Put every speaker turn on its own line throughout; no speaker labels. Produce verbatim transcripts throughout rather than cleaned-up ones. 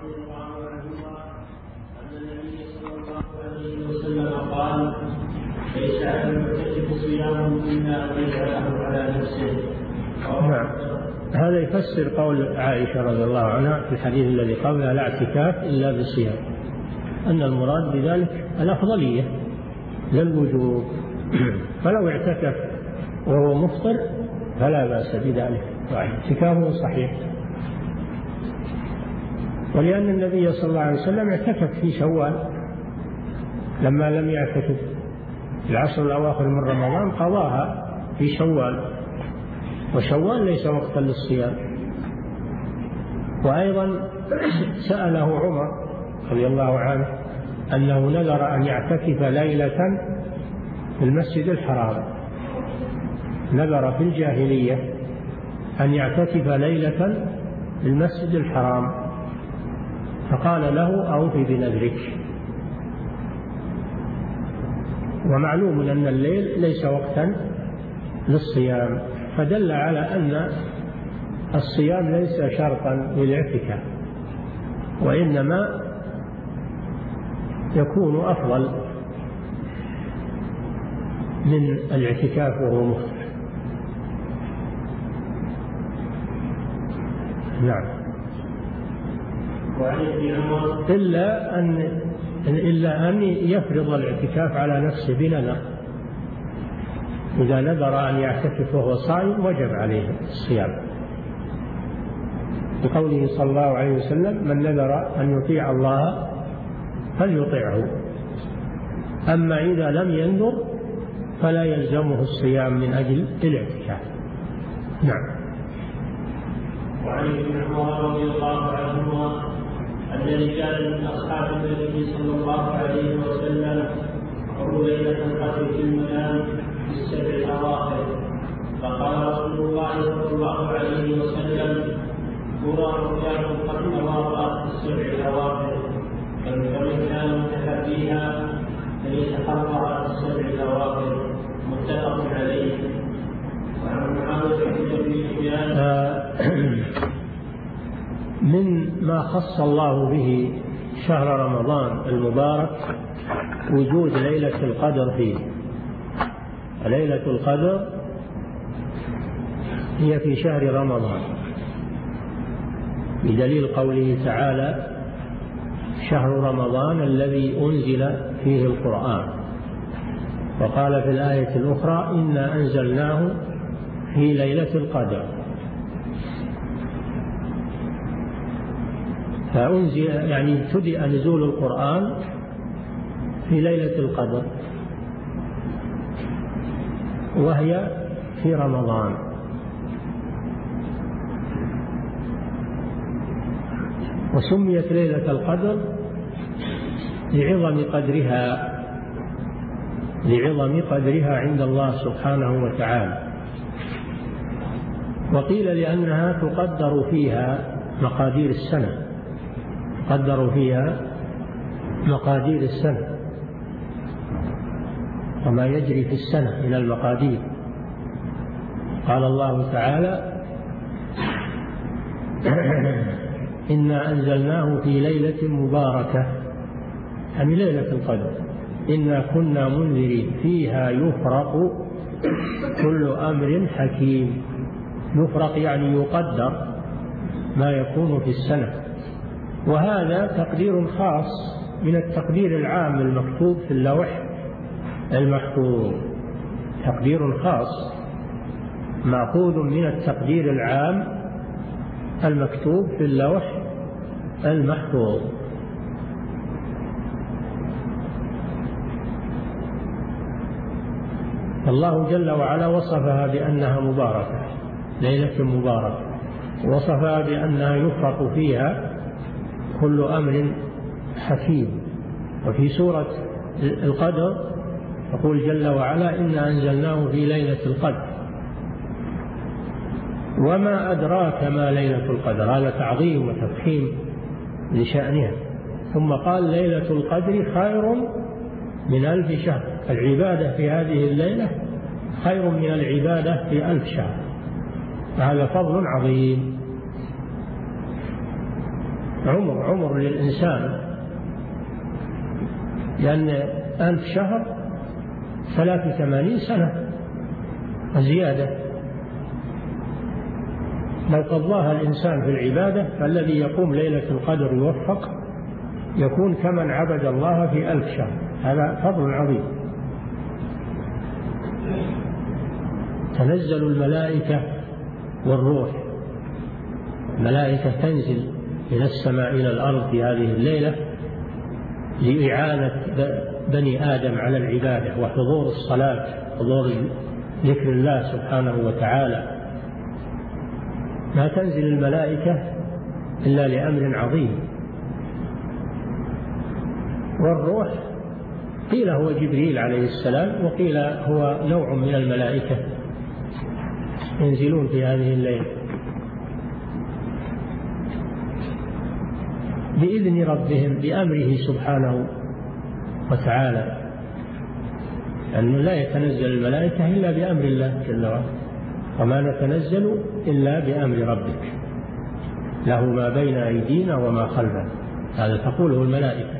رضي الله عنهما أن النبي صلى الله عليه وسلم قال: ليس على المعتكف صيام إلا أن يجعله على نفسه.
نعم، هذا يفسر قول عائشة رضي الله عنها في الحديث الذي قبله: لا اعتكاف إلا بالصيام، أن المراد بذلك الأفضلية للوجوب، فلو اعتكف وهو مفطر فلا بأس بذلك، اعتكافه صحيح. ولأن النبي صلى الله عليه وسلم اعتكف في شوال لما لم يعتكف العشر الأواخر من رمضان، قضاها في شوال، وشوال ليس وقتا للصيام. وأيضا سأله عمر رضي الله عنه أنه نذر أن يعتكف ليلة في المسجد الحرام، نذر في الجاهلية أن يعتكف ليلة في المسجد الحرام، فقال له: أوفي بنذرك. ومعلوم أن الليل ليس وقتا للصيام، فدل على أن الصيام ليس شرطا للاعتكاف، وإنما يكون أفضل من الاعتكاف وهو مفطر. نعم. إلا أن إلا أن يفرض الاعتكاف على نفسه بنذر، إذا نذر أن يعتكف وهو صائم وجب عليه الصيام، بقوله صلى الله عليه وسلم: من نذر أن يطيع الله فليطيعه. أما إذا لم ينذر فلا يلزمه الصيام من أجل الاعتكاف. نعم.
وعن ابن عمر رضي الله عنهما أن رجالا من أصحاب النبي صلى الله عليه وسلم رأوا ليلة القدر في المنام في السبع الأواخر، فقال رسول الله صلى الله عليه وسلم: ترى رجال قد تواطأت في السبع الأواخر، فمن كان متحريها فليتحرى في السبع الأواخر. متفق عليه. وعن معاوية بن سفيان
من ما خص الله به شهر رمضان المبارك وجود ليلة القدر فيه. ليلة القدر هي في شهر رمضان، بدليل قوله تعالى: شهر رمضان الذي أنزل فيه القرآن. وقال في الآية الأخرى: إنا أنزلناه في ليلة القدر. فأنزل يعني ابتدأ نزول القرآن في ليلة القدر، وهي في رمضان. وسميت ليلة القدر لعظم قدرها لعظم قدرها عند الله سبحانه وتعالى. وقيل لأنها تقدر فيها مقادير السنة قدروا فيها مقادير السنة وما يجري في السنة من المقادير. قال الله تعالى: إنا أنزلناه في ليلة مباركة، يعني ليلة القدر. إنا كنا منذرين فيها يفرق كل أمر حكيم. يفرق يعني يقدر ما يكون في السنة، وهذا تقدير خاص من التقدير العام المكتوب في اللوح المحفوظ. تقدير خاص مأخوذ من التقدير العام المكتوب في اللوح المحفوظ. الله جل وعلا وصفها بأنها مباركة، ليلة مباركة، وصفها بأنها يفرق فيها كل أمر حكيم. وفي سورة القدر يقول جل وعلا: إنا أنزلناه في ليلة القدر. وما أدراك ما ليلة القدر، هذا تعظيم وتفخيم لشأنها. ثم قال: ليلة القدر خير من ألف شهر. العبادة في هذه الليلة خير من العبادة في ألف شهر، هذا فضل عظيم. عمر عمر للإنسان، لأن ألف شهر ثلاث وثمانين سنة زيادة. لو قضاها الإنسان في العبادة فالذي يقوم ليلة القدر يوفق يكون كمن عبد الله في ألف شهر. هذا فضل عظيم. تنزل الملائكة والروح، الملائكة تنزل من السماء إلى الأرض في هذه الليلة لإعانة بني آدم على العبادة وحضور الصلاة، حضور ذكر الله سبحانه وتعالى. ما تنزل الملائكة إلا لأمر عظيم. والروح قيل هو جبريل عليه السلام، وقيل هو نوع من الملائكة ينزلون في هذه الليلة بإذن ربهم بأمره سبحانه وتعالى، أنه لا يتنزل الملائكة إلا بأمر الله جل وعلا، وما نتنزل إلا بأمر ربك له ما بين أيدينا وما خلفنا. هذا تقوله الملائكة.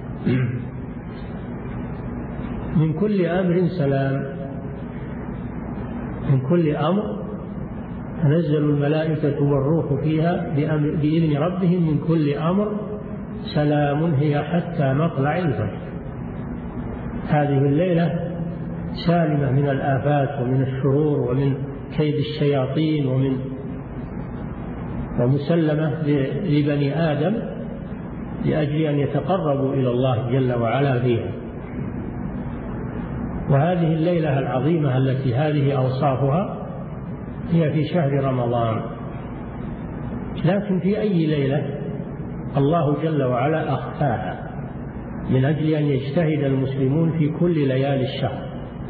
من كل أمر سلام، من كل أمر تنزل الملائكة والروح فيها بإذن ربهم من كل أمر سلام هي حتى مطلع الفجر. هذه الليلة سالمة من الآفات ومن الشرور ومن كيد الشياطين ومن ومسلمة لبني آدم لأجل أن يتقربوا إلى الله جل وعلا فيها. وهذه الليلة العظيمة التي هذه أوصافها هي في شهر رمضان، لكن في أي ليلة الله جل وعلا أخفاها من أجل أن يجتهد المسلمون في كل ليالي الشهر،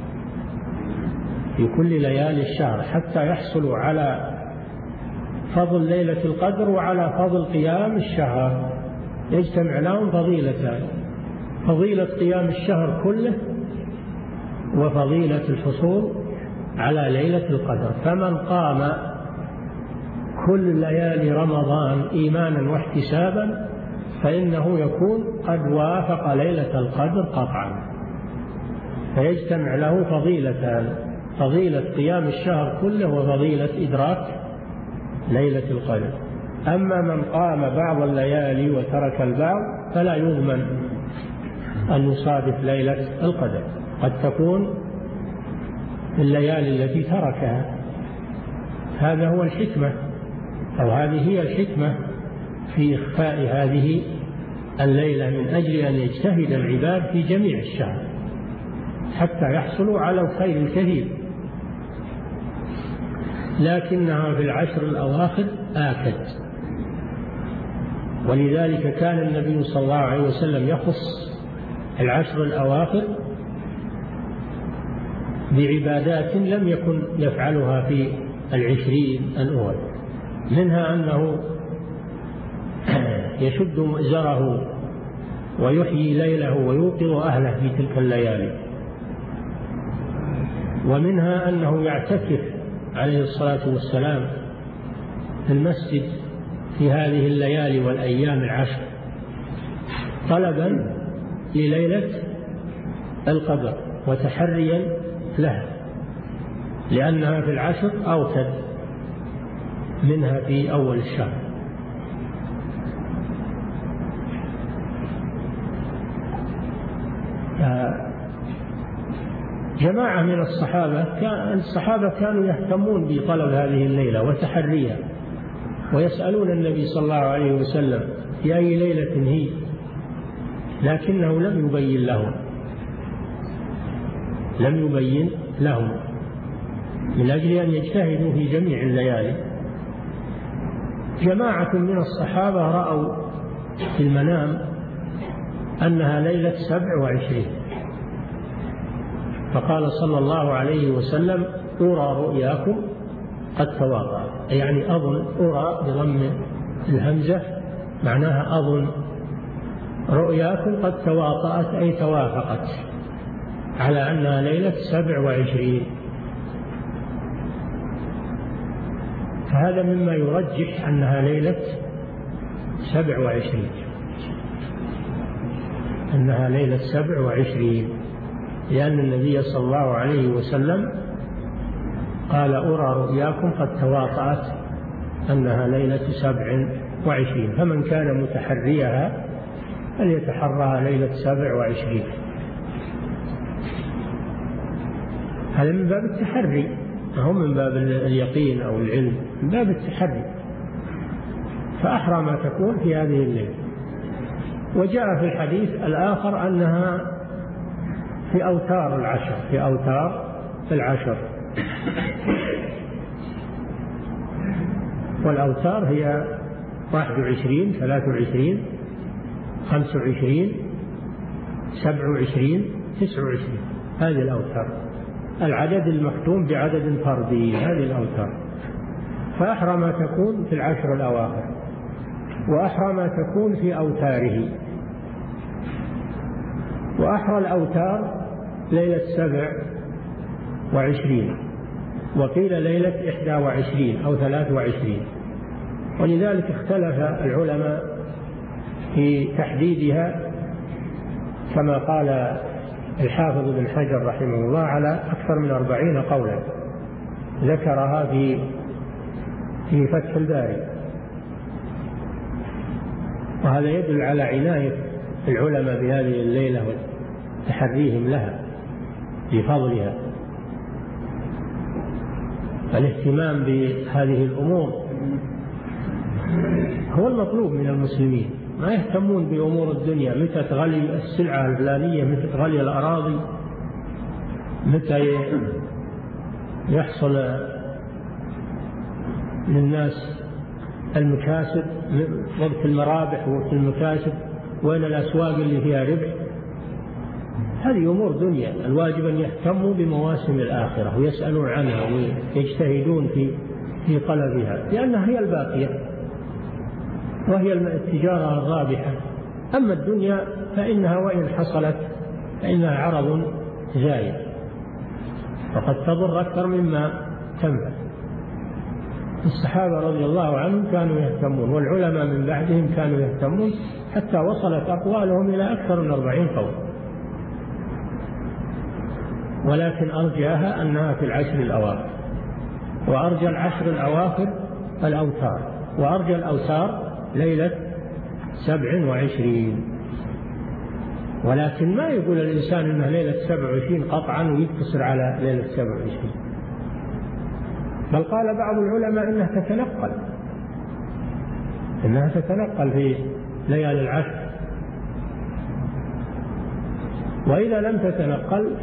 في كل ليالي الشهر حتى يحصلوا على فضل ليلة القدر وعلى فضل قيام الشهر. يجتمع لهم فضيلتان: فضيلة قيام الشهر كله وفضيلة الحصول على ليلة القدر. فمن قام كل ليالي رمضان إيمانا واحتسابا فإنه يكون قد وافق ليلة القدر قطعا، فيجتمع له فضيلتان: فضيلة قيام الشهر كله وفضيلة إدراك ليلة القدر. أما من قام بعض الليالي وترك البعض فلا يضمن أن يصادف ليلة القدر، قد تكون الليالي التي تركها. هذا هو الحكمة، أو هذه هي الحكمة في إخفاء هذه الليلة من أجل أن يجتهد العباد في جميع الشهر حتى يحصلوا على الخير الكثير، لكنها في العشر الأواخر آكد. ولذلك كان النبي صلى الله عليه وسلم يخص العشر الأواخر بعبادات لم يكن يفعلها في العشرين الأول، منها أنه يشد مئزره ويحيي ليله ويوقظ أهله في تلك الليالي، ومنها أنه يعتكف عليه الصلاة والسلام في المسجد في هذه الليالي والأيام العشر طلبا لليلة القدر وتحريا لها، لأنها في العشر أوكد منها في أول الشهر. جماعة من الصحابة كان الصحابة كانوا يهتمون بطلب هذه الليلة وتحريها، ويسألون النبي صلى الله عليه وسلم في أي ليلة هي، لكنه لم يبين لهم لم يبين لهم من أجل أن يجتهدوا في جميع الليالي. جماعة من الصحابة رأوا في المنام أنها ليلة سبع وعشرين، فقال صلى الله عليه وسلم: أرى رؤياكم قد تواطأت، يعني أظن، أرى بضم الهمزة معناها أظن، رؤياكم قد تواطأت أي توافقت على أنها ليلة سبع وعشرين. فهذا مما يرجح أنها ليلة سبع وعشرين، أنها ليلة سبع وعشرين، لأن النبي صلى الله عليه وسلم قال أرى رؤياكم قد تواطأت أنها ليلة سبع وعشرين، فمن كان متحريها فليتحرها ليلة سبع وعشرين. هذا من باب التحري، هو من باب اليقين أو العلم، من باب التحري، فأحرى ما تكون في هذه الليلة. وجاء في الحديث الآخر أنها في أوتار العشر، في أوتار العشر، والأوتار هي واحد وعشرين، ثلاث وعشرين، خمس وعشرين، سبع وعشرين، تسع وعشرين، هذه الأوتار، العدد المختوم بعدد فردي، هذه الأوتار. فأحرى ما تكون في العشر الأواخر، وأحرى ما تكون في أوتاره. وأحرى الأوتار ليلة سبع وعشرين، وقيل ليلة إحدى وعشرين أو ثلاث وعشرين، ولذلك اختلف العلماء في تحديدها، كما قال الحافظ بن حجر رحمه الله على أكثر من أربعين قولا ذكرها في في فتح الباري، وهذا يدل على عناية العلماء بهذه الليلة وتحريهم لها بفضلها. الاهتمام بهذه الأمور هو المطلوب من المسلمين، ما يهتمون بأمور الدنيا، متى تغلي السلعة الفلانية، متى تغلي الأراضي، متى يحصل للناس المكاسب، وقت المرابح وقت المكاسب، وين الأسواق اللي فيها ربح. هذه أمور دنيا، الواجب أن يهتموا بمواسم الآخرة ويسألون عنها ويجتهدون في في طلبها، لأنها هي الباقية وهي التجارة الرابحة. أما الدنيا فإنها وإن حصلت فإنها عرض زائد، وقد تضر أكثر مما تنفع. الصحابة رضي الله عنهم كانوا يهتمون، والعلماء من بعدهم كانوا يهتمون، حتى وصلت أقوالهم إلى أكثر من أربعين قول، ولكن أرجاها أنها في العشر الأواخر، وأرجى العشر الأواخر الأوتار، وأرجى الأوتار ليلة سبع وعشرين. ولكن ما يقول الإنسان أنها ليلة سبع وعشرين قطعا ويقتصر على ليلة سبع وعشرين، بل قال بعض العلماء إنها تتنقل إنها تتنقل في ليالي العشر، وإذا لم تتنقل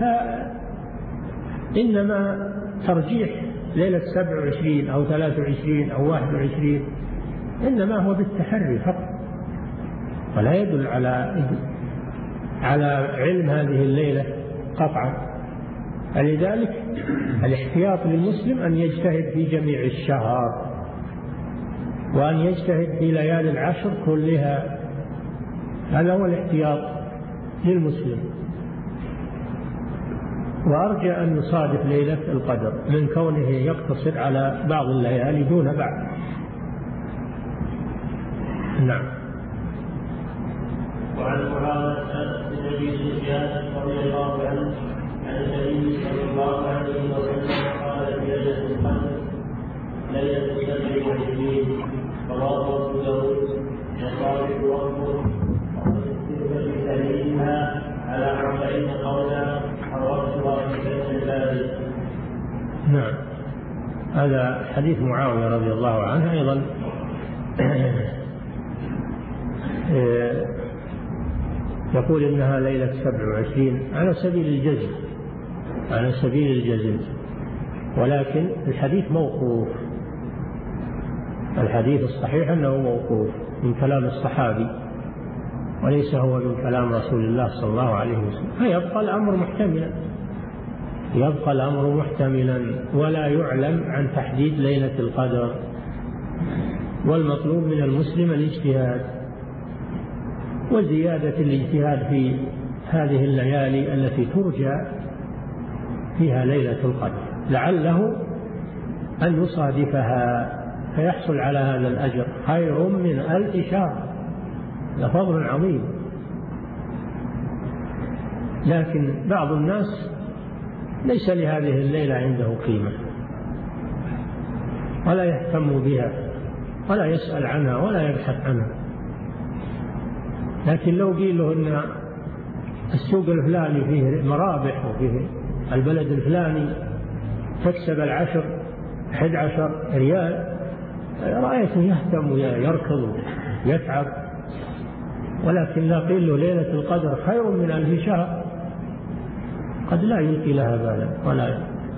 فإنما ترجيح ليلة سبع وعشرين أو ثلاث وعشرين أو واحد وعشرين إنما هو بالتحري فقط، ولا يدل على على علم هذه الليلة قطعا. فلذلك الاحتياط للمسلم أن يجتهد في جميع الشهر، وأن يجتهد في ليالي العشر كلها، هذا هو الاحتياط للمسلم. وأرجى أن يصادف ليلة القدر من كونه يقتصر على بعض الليالي دون بعض. نعم.
وعن معاوية بن أبي سفيان رضي الله عنه عن النبي صلى الله عليه وسلم قال في ليلة القدر ليلة سبع وعشرين، رواه أبو داود وصالح وأحمد، ويكتب بتحريمها على أربعين قولا حررتها في فتح الباري.
نعم. هذا حديث معاوية رضي الله عنه أيضا يقول إنها ليلة سبع وعشرين على سبيل الجزم، على سبيل الجزم، ولكن الحديث موقوف. الحديث الصحيح أنه موقوف من كلام الصحابي وليس هو من كلام رسول الله صلى الله عليه وسلم، فيبقى الأمر محتملا، يبقى الأمر محتملا ولا يعلم عن تحديد ليلة القدر. والمطلوب من المسلم الاجتهاد وزيادة الاجتهاد في هذه الليالي التي ترجى فيها ليلة القدر، لعله أن يصادفها فيحصل على هذا الأجر خير من ألف شهر. لفضل عظيم. لكن بعض الناس ليس لهذه الليلة عنده قيمة ولا يهتم بها ولا يسأل عنها ولا يبحث عنها. لكن لو قيل له أن السوق الفلاني فيه مرابح وفيه البلد الفلاني تكسب العشر أحد عشر ريال، رأيته يهتم ويركض ويتعب. ولكن لا قيل له ليلة القدر خير من ألف شهر، قد لا يلقي لها بالا ولا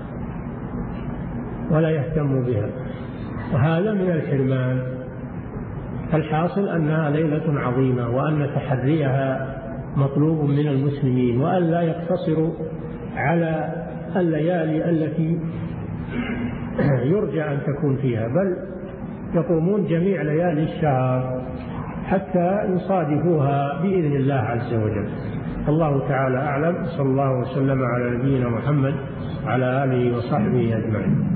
ولا يهتم بها، وهذا من الحرمان. الحاصل أنها ليلة عظيمة، وأن تحريها مطلوب من المسلمين، وأن لا يقتصروا على الليالي التي يرجى أن تكون فيها، بل يقومون جميع ليالي الشهر حتى يصادفوها بإذن الله عز وجل. الله تعالى أعلم. صلى الله وسلم على نبينا محمد وعلى آله وصحبه أجمعين.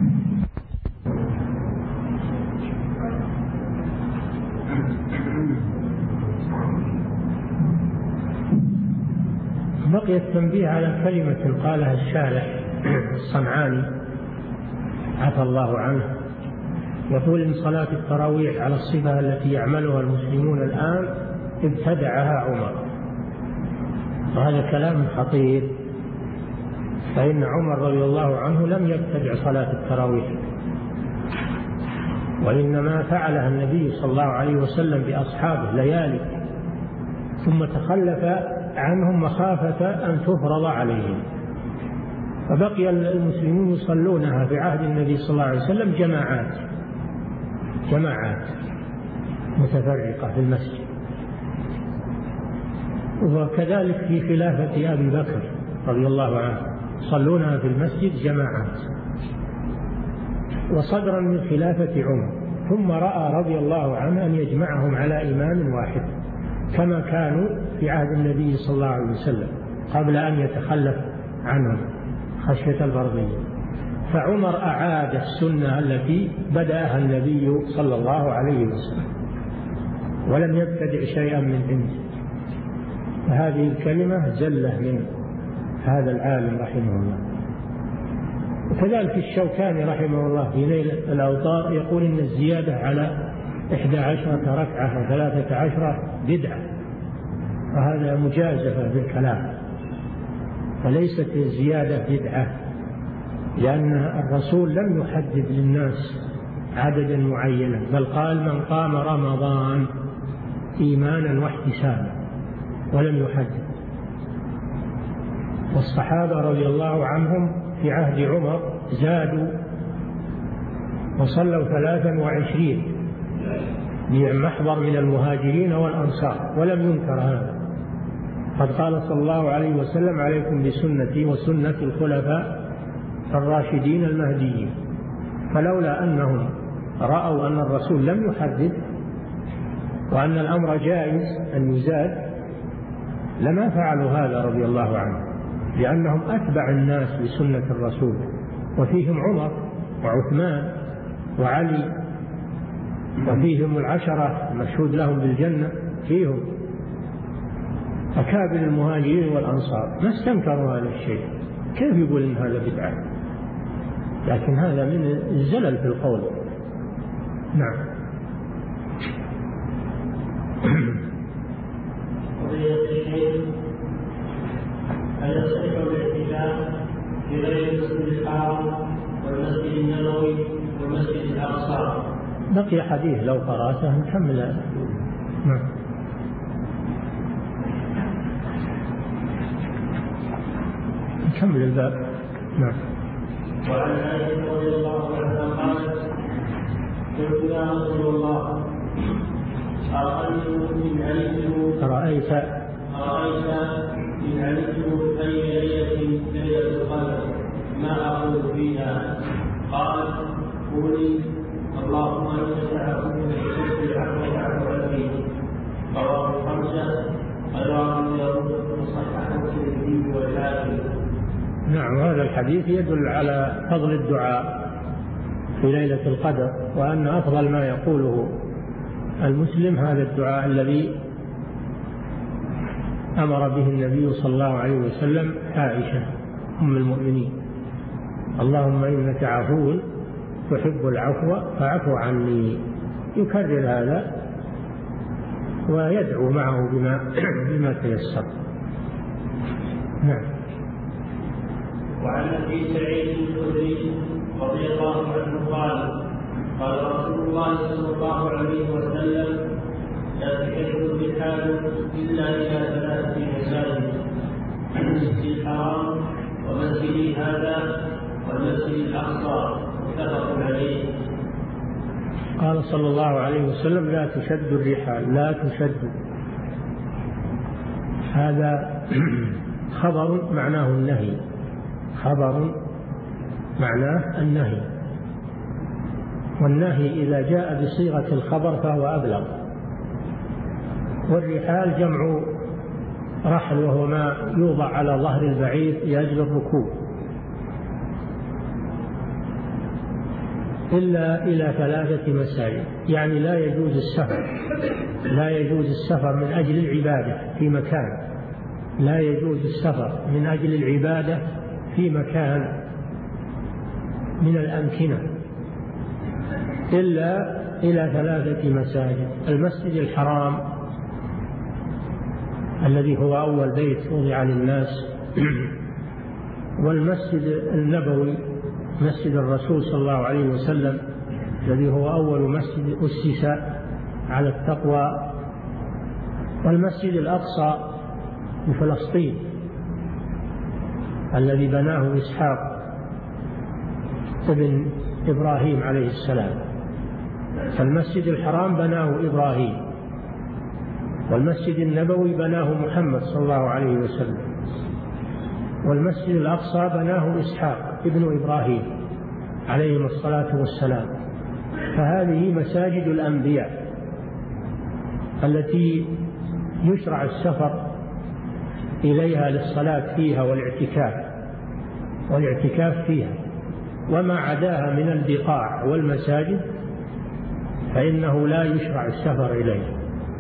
بقي التنبيه على كلمة قالها الشارح الصنعاني عفى الله عنه، يقول إن صلاة التراويح على الصفة التي يعملها المسلمون الآن ابتدعها عمر، وهذا كلام خطير، فإن عمر رضي الله عنه لم يبتدع صلاة التراويح، وإنما فعلها النبي صلى الله عليه وسلم بأصحابه ليالي، ثم تخلف عنهم مخافة أن تفرض عليهم، فبقي المسلمون يصلونها في عهد النبي صلى الله عليه وسلم جماعات جماعات متفرقة في المسجد، وكذلك في خلافة أبي بكر رضي الله عنه يصلونها في المسجد جماعات، وصدرا من خلافة عمر، ثم رأى رضي الله عنه أن يجمعهم على إمام واحد كما كانوا في عهد النبي صلى الله عليه وسلم قبل أن يتخلف عنهم خشية البرضية. فعمر أعاد السنة التي بدأها النبي صلى الله عليه وسلم ولم يبتدع شيئا من عنده. فهذه الكلمة زلة من هذا العالم رحمه الله. وكذلك الشوكاني رحمه الله في نيل الأوطار يقول إن الزيادة على إحدى عشرة ركعة وثلاثة عشرة بدعة، وهذا مجازفة بالكلام، فليست الزيادة بدعة، لأن الرسول لم يحدد للناس عددا معينا، بل قال من قام رمضان إيمانا واحتسابا، ولم يحدد. والصحابة رضي الله عنهم في عهد عمر زادوا وصلوا ثلاثا وعشرين بمحضر من المهاجرين والأنصار، ولم ينكر هذا. قد قال صلى الله عليه وسلم عليكم بسنتي وسنة الخلفاء الراشدين المهديين. فلولا أنهم رأوا أن الرسول لم يحدد وأن الأمر جائز أن يزاد لما فعلوا هذا رضي الله عنه، لأنهم أتبع الناس بسنة الرسول، وفيهم عمر وعثمان وعلي، وفيهم العشرة المشهود لهم بالجنة، فيهم أكابر المهاجرين والأنصار ما استنكروا هذا الشيء. كيف يقول إن هذا بدعة؟ لكن هذا من الزلل في القول. نعم.
هل يصح الاعتكاف في غير المسجد الحرام والمسجد النبوي والمسجد الأقصى؟
بقي حديث لو قرأته نكمل. نعم. نكمل الباب. نعم.
وعن عائشة رضي الله عنها قالت قلت يا رسول الله أرأيت إن علمت
أرأيت
أرأيت إن علمت أي ليلة ليلة القدر ما أقول فيها؟ قال قولي اللهم أنت تعفو وتحب العفو فاعف عني. رواه الخمسة رواه أبو داود وصححه الترمذي والحاكم.
نعم. هذا الحديث يدل على فضل الدعاء في ليلة القدر، وأن أفضل ما يقوله المسلم هذا الدعاء الذي أمر به النبي صلى الله عليه وسلم عائشة أم المؤمنين: اللهم إنك عفو تحب العفو فاعف عني. يكرر هذا ويدعو معه بما, بما تيسر. نعم.
وعن أبي سعيد الخدري رضي الله عنه قال: قال رسول الله صلى الله عليه وسلم: لا تحل الرحال إلا إلى ثلاثة مساجد: المسجد الحرام ومسجدي هذا والمسجد الأقصى. متفق عليه.
قال صلى الله عليه وسلم: لا تشد الرحال. لا تشد، هذا خبر معناه النهي، خبر معناه النهي، والنهي إذا جاء بصيغة الخبر فهو أبلغ. والرحال جمع رحل، وهو ما يوضع على ظهر البعير لأجل الركوب. إلا إلى ثلاثة مساجد، يعني لا يجوز السفر، لا يجوز السفر من أجل العبادة في مكان، لا يجوز السفر من أجل العبادة في مكان من الأمكنة إلا إلى ثلاثة مساجد: المسجد الحرام الذي هو أول بيت وضع للناس، والمسجد النبوي مسجد الرسول صلى الله عليه وسلم الذي هو أول مسجد أسس على التقوى، والمسجد الأقصى في فلسطين الذي بناه إسحاق ابن إبراهيم عليه السلام. فالمسجد الحرام بناه إبراهيم، والمسجد النبوي بناه محمد صلى الله عليه وسلم، والمسجد الأقصى بناه إسحاق ابن إبراهيم عليهم الصلاة والسلام. فهذه مساجد الأنبياء التي يشرع السفر إليها للصلاة فيها والاعتكاف والاعتكاف فيها. وما عداها من البقاع والمساجد فإنه لا يشرع السفر إليه،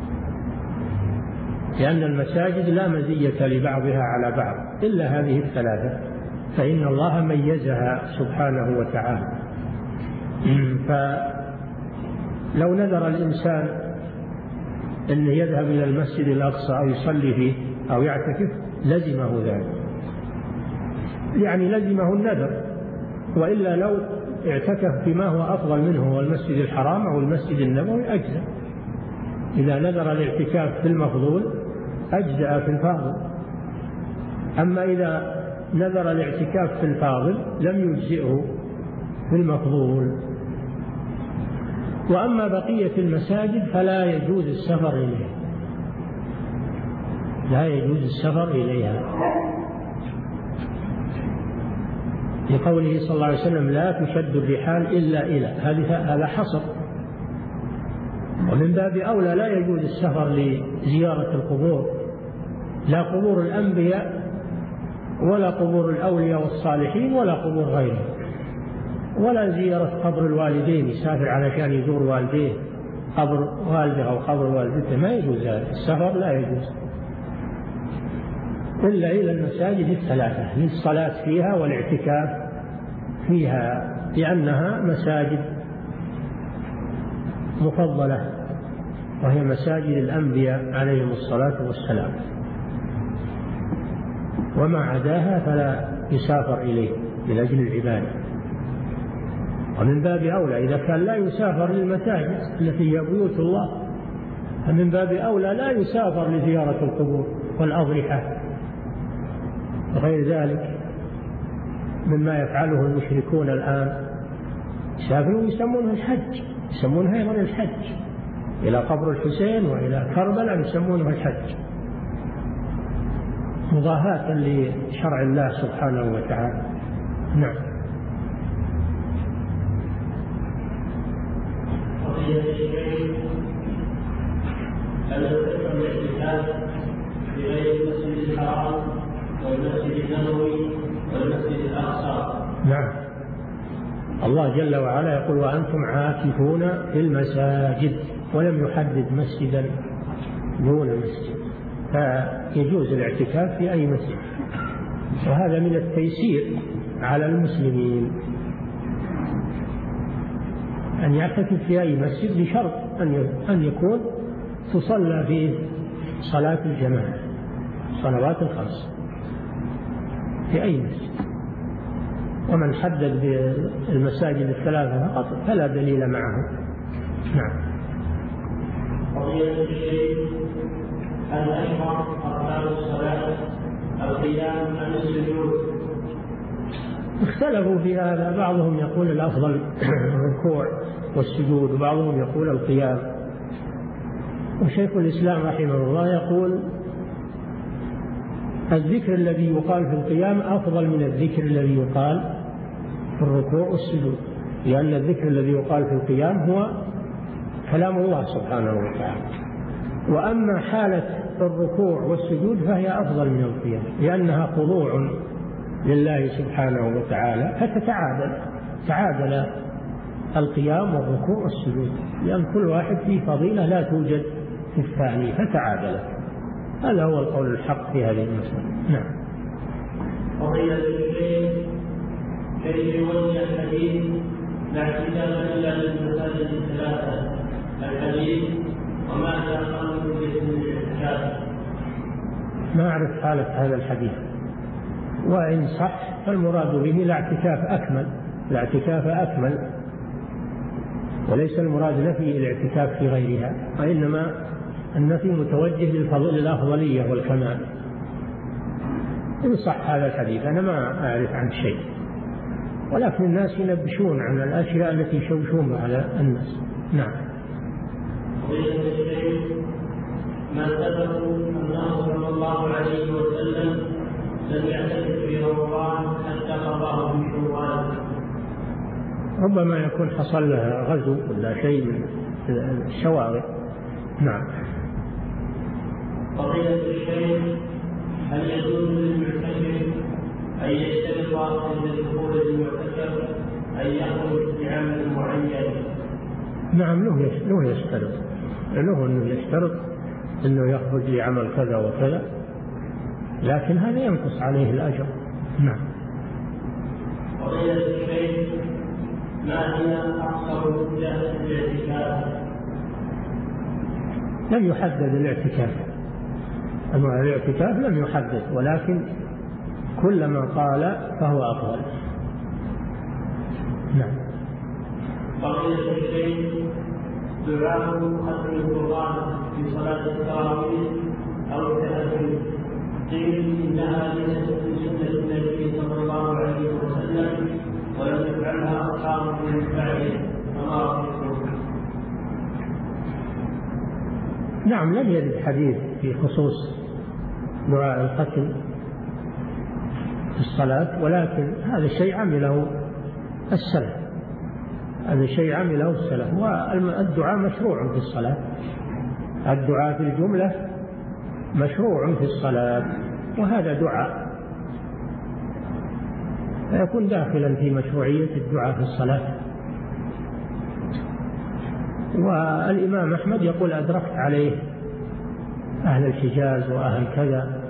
لأن المساجد لا مزية لبعضها على بعض إلا هذه الثلاثة، فإن الله ميزها سبحانه وتعالى. فلو نذر الإنسان أن يذهب إلى المسجد الأقصى أو يصلي فيه أو يعتكف لزمه ذلك، يعني لزمه النذر. وإلا لو اعتكف فيما هو أفضل منه هو المسجد الحرام أو المسجد النبوي أجزأ. إذا نذر الاعتكاف في المفضول أجزأ في الفاضل. أما إذا نذر الاعتكاف في الفاضل لم يجزئه في المفضول. وأما بقية المساجد فلا يجوز السفر إليها، لا يجوز السفر إليها، لقوله صلى الله عليه وسلم: لا تشد الرحال إلا إلى. هذا حصر. ومن باب أولى لا يجوز السفر لزيارة القبور، لا قبور الأنبياء ولا قبور الأولياء والصالحين ولا قبور غيرهم، ولا زيارة قبر الوالدين، يسافر علشان يزور والديه، قبر والده أو قبر والدته، ما يجوز ذلك. السفر لا يجوز إلا إلى المساجد الثلاثة للصلاة فيها والاعتكاف فيها، لأنها مساجد مفضلة وهي مساجد الأنبياء عليهم الصلاة والسلام. وما عداها فلا يسافر إليه من أجل العبادة. ومن باب أولى إذا كان لا يسافر للمساجد التي هي بيوت الله، فمن باب أولى لا يسافر لزيارة القبور والأضرحة وغير ذلك مما يفعله المشركون الآن. يسافرون يسمونه الحج، يسمونها أيضا الحج، إلى قبر الحسين وإلى كربلاء يسمونه الحج، مضاهاة لشرع الله سبحانه وتعالى. نعم.
أن يتم الاعتكاف في غير المسجد الحرام والمسجد النبوي والمسجد الأقصى.
نعم. الله جل وعلا يقول: وأنتم عاكفون في المساجد، ولم يحدد مسجدا دون مسجد. فيجوز الاعتكاف في أي مسجد، وهذا من التيسير على المسلمين أن يعتكف في أي مسجد بشرط أن يكون تصلى فيه صلاة الجماعة صلوات الخمس في أي مسجد. ومن حدد بالمساجد الثلاثة فقط فلا دليل معه. نعم.
قضية الشيء هل أشرع أركان الصلاة القيام عن السجود؟
اختلفوا في هذا، بعضهم يقول الأفضل الركوع والسجود، وبعضهم يقول القيام. وشيخ الإسلام رحمه الله يقول الذكر الذي يقال في القيام أفضل من الذكر الذي يقال في الركوع والسجود، لأن الذكر الذي يقال في القيام هو كلام الله سبحانه وتعالى، وأما حالة الركوع والسجود فهي أفضل من القيام لأنها خضوع لله سبحانه وتعالى، فتتعادل تعادل القيام والركوع والسجود، لأن كل واحد فيه فضيلة لا توجد في الثاني فتعادل. هذا هو القول الحق في هذه المسألة. نعم.
قضية الشيء كيف يوجه الحديث لا اعتكاف إلا للمساجد الثلاثة الحديث وماذا قالوا بالاعتكاف؟
ما أعرف حالة هذا الحديث، وإن صح فالمراد به لا اعتكاف أكمل، لا اعتكاف أكمل، وليس المراد نفي الاعتكاف في غيرها، وإنما النفي متوجه للأفضلية والكمال. إن صح هذا الحديث أنا ما أعرف عن شيء، ولكن الناس ينبشون عن الأشياء التي يشوشون على الناس. نعم.
ما سبب أنه صلى الله عليه وسلم لم يعتكف في رمضان حتى قضاه في شوال؟
ربما يكون حصل له غزو ولا شيء من الشواغل. نعم.
قضية الشيخ هل يجوز للمعتكف أن يشترط عند دخول المعتكف أن يخرج بعمل معين؟
نعم، له له يشترط، له أنه يشترط أنه يخرج لعمل كذا وكذا، لكن هذا ينقص عليه الأجر. نعم.
قضية الشيخ ما هي أقصر مدة الاعتكاف؟
لم يحدد الاعتكاف، أنواع الاعتكاف لم يحدد، ولكن كلما قال فهو أفضل. نعم.
قضية الشيخ دعاء ختم القرآن في صلاة التراويح أو التهجد، قيل إنها ليست من سنة النبي صلى الله عليه وسلم ولم يفعلها أصحابه من بعده، فما رأيكم؟
نعم، لم يرد حديث في خصوص دعاء الختم في الصلاة، ولكن هذا الشيء عمله السلف، هذا الشيء عمله السلف، والدعاء مشروع في الصلاة، الدعاء في الجملة مشروع في الصلاة، وهذا دعاء فيكون داخلا في مشروعية الدعاء في الصلاة. والإمام أحمد يقول أدركت عليه أهل الحجاز وأهل كذا،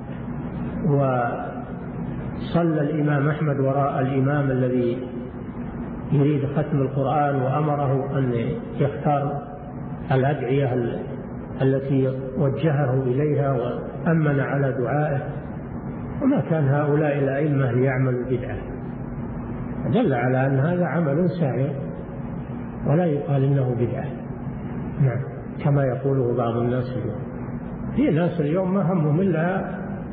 وصلى الإمام أحمد وراء الإمام الذي يريد ختم القرآن، وأمره أن يختار الأدعية التي وجهه إليها وأمن على دعائه، وما كان هؤلاء الأئمة ليعملوا بدعة، دل على أن هذا عمل سائر ولا يقال إنه بدعة. نعم، كما يقوله بعض الناس اليوم. في ناس اليوم ما همهم إلا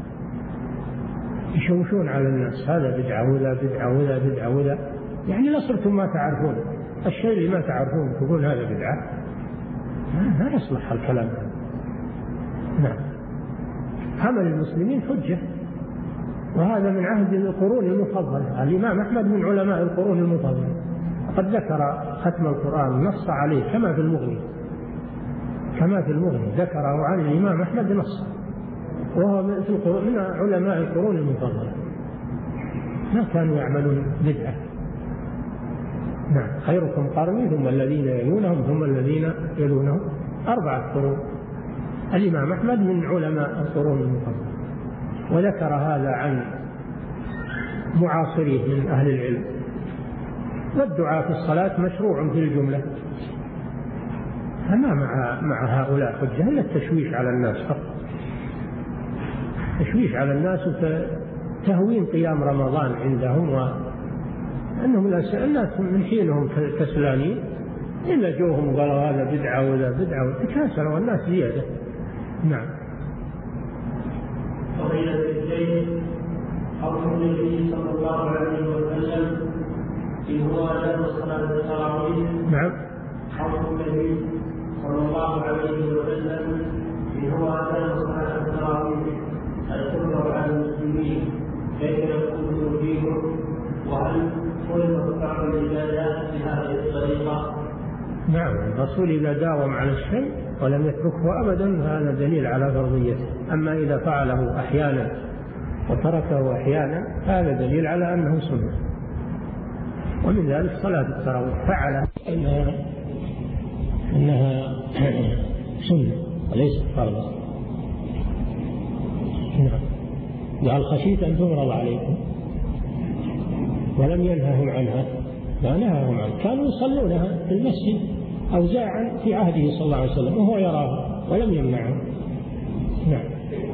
يشوشون على الناس، هذا بدعة وذا بدعة وذا بدعة وذا، يعني لصرتم ما تعرفون الشيء اللي ما تعرفون تقول هذا بدعة، ما يصلح الكلام. نعم. عمل المسلمين حجة، وهذا من عهد القرون المفضلة. الإمام أحمد من علماء القرون المفضلة، قد ذكر ختم القرآن نص عليه كما في المغني، كما في المغني ذكره عن الإمام أحمد نص، وهو من علماء القرون المفضلة، ما كانوا يعملون بدعة. نعم. خيركم قرني ثم الذين يلونهم ثم الذين يلونهم، أربعة قرون. الإمام أحمد من علماء القرون المفضلة، وذكر هذا عن معاصريه من أهل العلم. والدعاء في الصلاة مشروع في الجملة، فما مع مع هؤلاء حجة إلا التشويش على الناس فقط، تشويش على الناس وتهوين قيام رمضان عندهم، وأنهم الناس من حينهم كسلانين إلا جوهم وقالوا هذا بدعة ولا بدعة وتكاسلوا الناس زيادة. نعم.
فضيلة الشيخ، حكم النبي صلى الله عليه وسلم إن هو أداء صلاة التراويح.
نعم.
حكم النبي صلى الله عليه وسلم إن هو أداء صلاة التراويح الكبرى على المسلمين، كيف يكون فيهم؟ وهل فرض بعض العبادات بهذه الطريقة؟
نعم، الرسول إذا داوم على الشيء ولم يتركه أبدا هذا دليل على فرضيته. أما إذا فعله أحيانا وتركه أحيانا هذا دليل على أنه سنة. ومن ذلك صلاة التراويح فعل أنها أنها سنة وليست فرضا. نعم. قال خشيت أن تمرض عليكم ولم ينههم عنها، ما نهاهم عنها، كانوا يصلونها في المسجد أوزاعا في عهده صلى الله عليه وسلم وهو يراها ولم يمنعهم. نعم.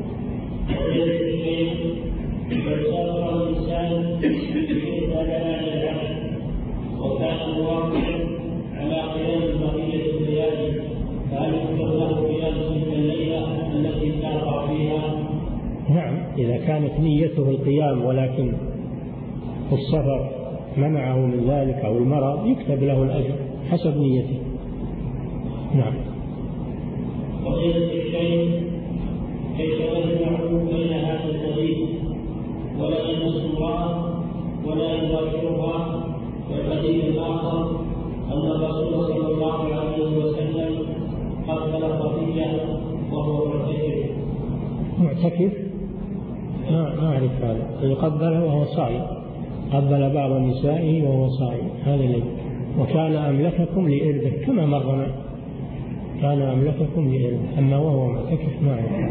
وكان موافقا على قيام بقية الليالي، فهل يكون له قيام تلك الليلة التي تقع فيها؟
نعم، إذا كانت نيته القيام ولكن السفر منعه من ذلك أو المرض يكتب له الأجر حسب نيته. نعم.
فضيلة الشيخ، كيف نجمع بين هذا الحديث ولا يمس امرأة ولا يباشرها، والحديث الآخر أن الرسول صلى الله عليه وسلم قبل خديجة وهو معتكف؟
معتكف؟ ما ما أعرف هذا. قبله وهو صائم، قبل بعض نسائه وهو صائم، هذا الذي. وكان أملككم لإربه كما مرنا، كان أملككم لإربه، أما وهو معتكف ما أعرف.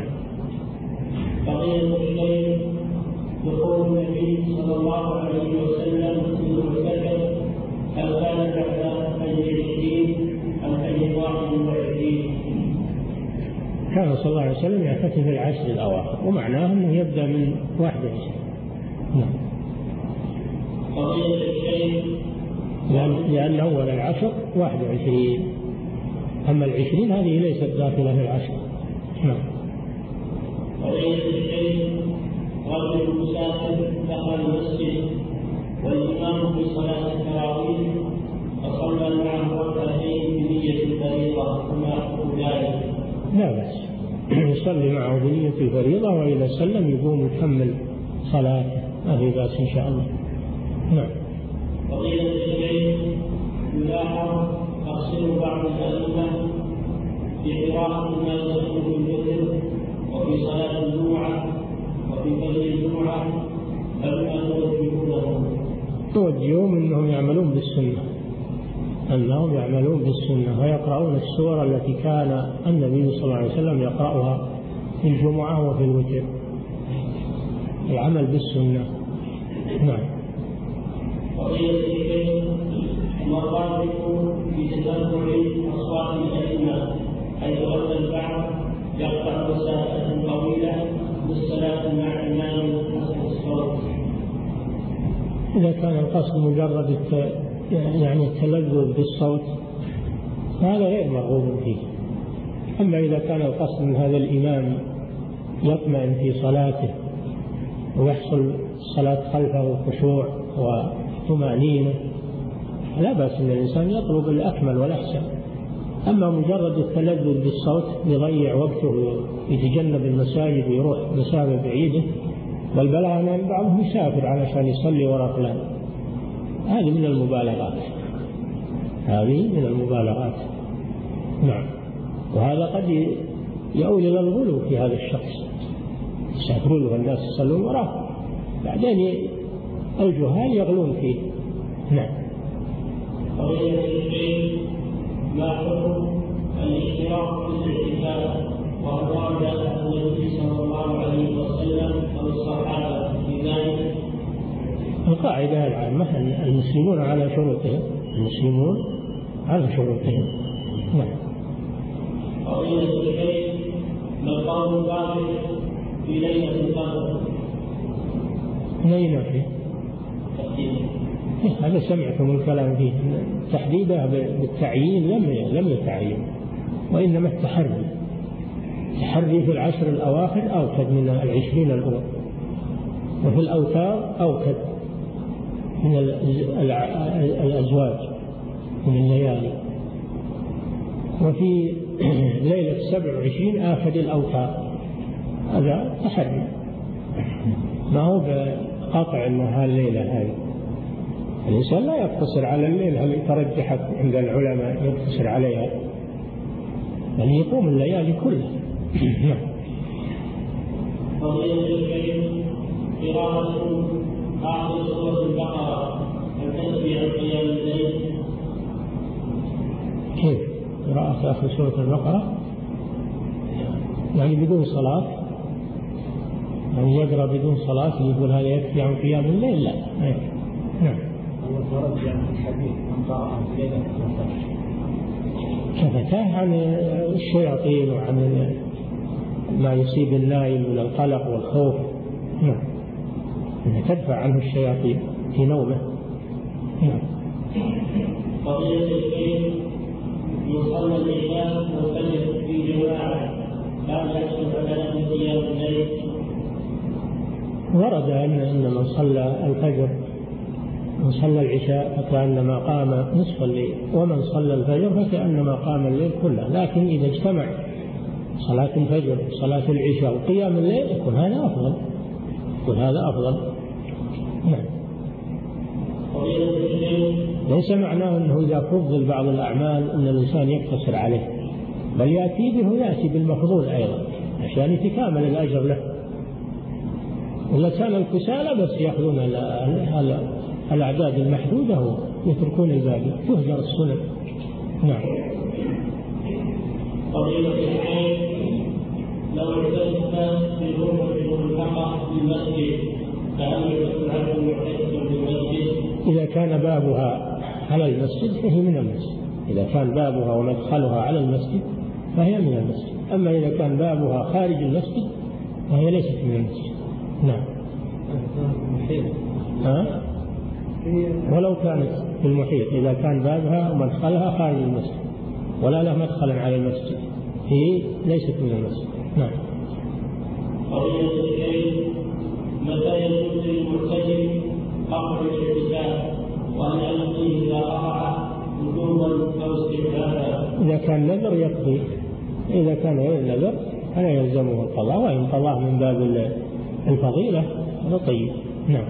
فضيلة الشيخ، دخول النبي صلى الله عليه وسلم في المعتكف هل كان بعد أي عشرين أم أي واحد وعشرين؟
كان صلى الله عليه وسلم يعتكف العشر الأواخر، ومعناه أنه يبدأ من واحد وعشرين. نعم.
فضيلة الشيخ،
لأن أول العشر واحد وعشرين، أما العشرين هذه ليست داخلة في العشر. نعم.
فضيلة الشيخ، رجل مسافر دخل المسجد والإمام في صلاة التراويح فصلى معه ركعتين بنية الفريضة، ثم يحكم ذلك؟
لا بأس، يصلي معه بنية الفريضة، وإذا سلم يقوم يكمل صلاته، ما في بأس إن شاء الله. نعم.
فضيلة الشيخ، يلاحظ تقصير بعض الأئمة في قراءة ما يكون في الوتر وفي صلاة الجمعة وفي فجر الجمعة، فلما توجهونهم؟
توجههم أنهم يعملون بالسنة، أنهم يعملون بالسنة ويقرؤون السور التي كان النبي صلى الله عليه وسلم يقرأها في الجمعة وفي الوتر، العمل بالسنة. نعم.
فضيلة الشيخ، المرات في تتبع أصوات الأئمة حيث أن البعض يقطع مسافة طويلة بالصلاة مع إمام حسن الصوت؟
إذا كان القصد مجرد الت... يعني التلذذ بالصوت هذا غير مرغوب فيه. أما إذا كان القصد من هذا الإمام يطمئن في صلاته ويحصل الصلاة خلفه خشوع وطمأنينة لا بأس أن الإنسان يطلب الأكمل والأحسن. أما مجرد التلذذ بالصوت يضيع وقته ويتجنب المساجد ويروح مسافة بعيدة، بل بلغنا أن بعضهم يسافر علشان يصلي وراء فلان، هذه من المبالغات، هذه من المبالغات. نعم. وهذا قد يؤول إلى الغلو في هذا الشخص، يسافرون له الناس يصلون وراه، بعدين الجهال يغلون فيه. نعم.
فضيلة الشيخ، ما حكم الاشتراك في الاعتكاف وهل ورد عن النبي صلى الله عليه وسلم أو الصحابة في ذلك؟
القاعدة العامة المسلمون على شروطهم، المسلمون على شروطهم. نعم.
فضيلة الشيخ، ما القول الباطل في ليلة القدر؟
ليلة فيه هذا سمعتم الكلام فيه، تحديده بالتعيين لم لم يتعين، وإنما التحري التحري في العشر الأواخر أوكد من العشرين الأولى، وفي الأوتار أوكد من الأزواج من الليالي، وفي ليلة سبع وعشرين آخذ الأوتار. هذا تحري، ما هو بقطع أنها الليلة هذه. الإنسان لا يقتصر على الليلة اللي ترجحت عند العلماء، يقتصر عليها، بل يقوم الليالي كلها.
فضيلة الشيخ، قراءة آخر سورة البقرة هل تنفي عن قيام الليل؟
كيف قراءة آخر سورة البقرة؟ يعني بدون صلاة، يعني يقرأ بدون صلاة يقول هذا يكفي عن قيام الليل؟ لا. نعم.
ورد عن الحديث عن قراءة في ليلة القدر
كفتاه عن الشياطين وعن ما يصيب النائم من القلق والخوف. نعم. تدفع عنه الشياطين في نومه. نعم.
فضيلة الشيخ، يصلى العشاء والفجر في جماعة لا يحصل لنا من قيام الليل؟
ورد أن من صلى الفجر من صلى العشاء فكأنما قام نصف الليل، ومن صلى الفجر فكأنما قام الليل كله، لكن إذا اجتمع صلاة الفجر وصلاة العشاء وقيام الليل يكون هذا أفضل، يكون هذا أفضل. نعم. ليس معناه أنه إذا فضل بعض الأعمال أن الإنسان يقتصر عليه، بل يأتي به يأتي بالمفضول أيضا عشان يتكامل الأجر له. ولا كان الكسالى بس يأخذون الأعداد المحدودة ويتركون الباقي، تهجر السنن. نعم.
فضيلة الشيخ، لو اعتدت بالغرفة الملحقة بالمسجد فهل يكون عنه معتدل بالمسجد؟
إذا كان بابها على المسجد فهي من المسجد، إذا كان بابها ومدخلها على المسجد فهي من المسجد، أما إذا كان بابها خارج المسجد فهي ليست من المسجد. نعم. ها؟ ولو كانت في المحيط، إذا كان بابها ومدخلها خارج المسجد ولا له مدخلا على المسجد هي ليست من المسجد. نعم.
فضيلة الشيخ، متى يجوز للمعتكف قطع الاعتكاف، وهل يقضيه إذا قطع وجوبا أو استحبابا؟
إذا كان نذر يقضي، إذا كان غير نذر فلا يلزمه القضاء، وإن قضاه من باب الفضيلة هذا طيب. نعم.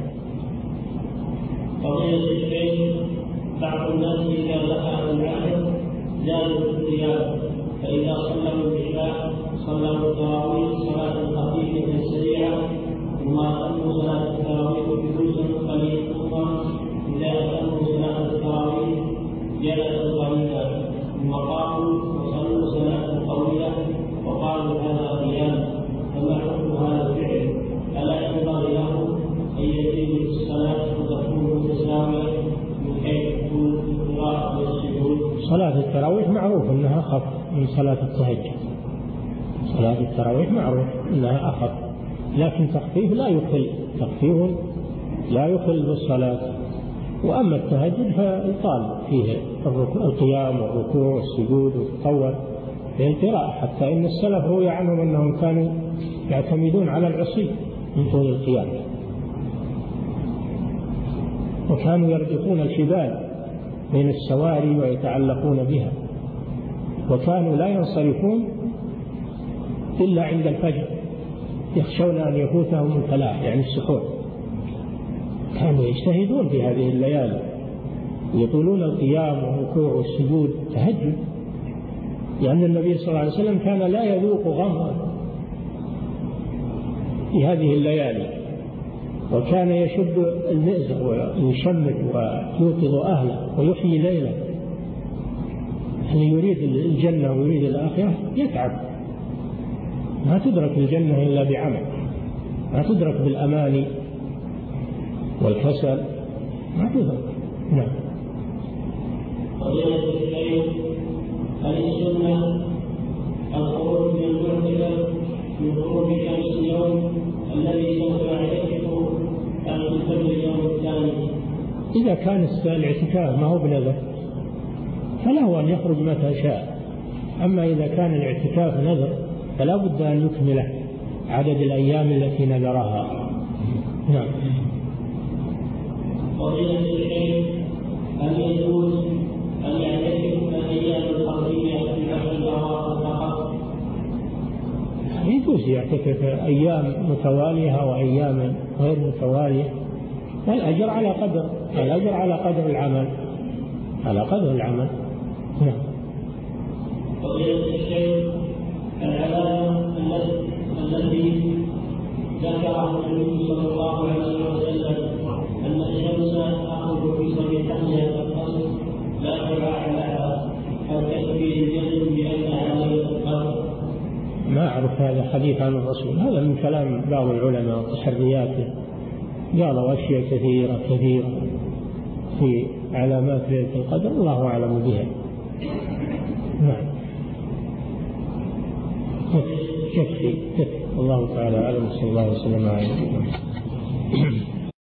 فضيلة الشيخ، بعض الناس إذا دخل العصر زادوا في القيام، فإذا صلوا العشاء صلوا التراويح صلاة خفيفة سريعة، ثم أتموا صلاة التراويح جلوسا قليلا، ثم إذا أتموا صلاة التراويح جلسوا قليلا، ثم قاموا وصلوا صلاة طويلة وقالوا هذا قيام، فما حكم هذا الفعل؟ ألا ينبغي له أن يزيد في الصلاة وتكون متساوية من حيث تكون القراءة والسجود؟
صلاة التراويح معروف أنها أخف من صلاة التهجد، صلاة التراويح معروف أنها أخف، لكن تخفيف لا يخل، تخفيف لا يخل بالصلاة. وأما التهجد فيطال فيه القيام والركوع والسجود والتطور في القراءة، حتى إن السلف روي عنهم أنهم كانوا يعتمدون على العصي من طول القيام، وكانوا يربطون الحبال بين السواري ويتعلقون بها، وكانوا لا ينصرفون إلا عند الفجر، يخشون أن يفوتهم الفلاح يعني السحور. كانوا يجتهدون في هذه الليالي، يطولون القيام والركوع والسجود تهجد، لأن النبي صلى الله عليه وسلم كان لا يذوق غمرا في هذه الليالي، وكان يشد المئزر ويشمت ويوقظ أهله ويحيي ليله. اللي يريد الجنة ويريد الآخرة يتعب ما تدرك الجنة إلا بعمل، ما تدرك بالأماني والكسل، ما تدرك. نعم.
فضيلة الشيخ، هل السنة الخروج من المعتكف من خروج خمس يوم الذي سوف يعتكف أم من قبل اليوم الثاني؟
إذا كان الاعتكاف ما هو بنذر فله أن يخرج متى شاء، أما إذا كان الاعتكاف نذر فلا بد أن يكمله عدد الأيام التي نذرها. نعم.
فضيلة الشيخ، هل يجوز أن يعتكف الأيام القمرية في عشر الأواخر فقط؟
يجوز يعتكف أيام متوالية وأيام غير متوالية، والأجر على قدر الأجر على قدر العمل على قدر العمل. نعم.
فضيلة الشيخ، العلامة التي ذكره النبي صلى الله عليه وسلم أن الشمس تخرج في صبيحتها القصر لا شعاع لها، هل تكفي الجزم بأنها ليلة القدر؟
ما أعرف هذا حديث عن الرسول، هذا من كلام بعض العلماء وتحرياته، قالوا أشياء كثيرة كثيرة في علامات ليلة القدر الله أعلم بها. نعم. يكفي يكفي الله تعالى أعلم. صلى الله عليه وسلم.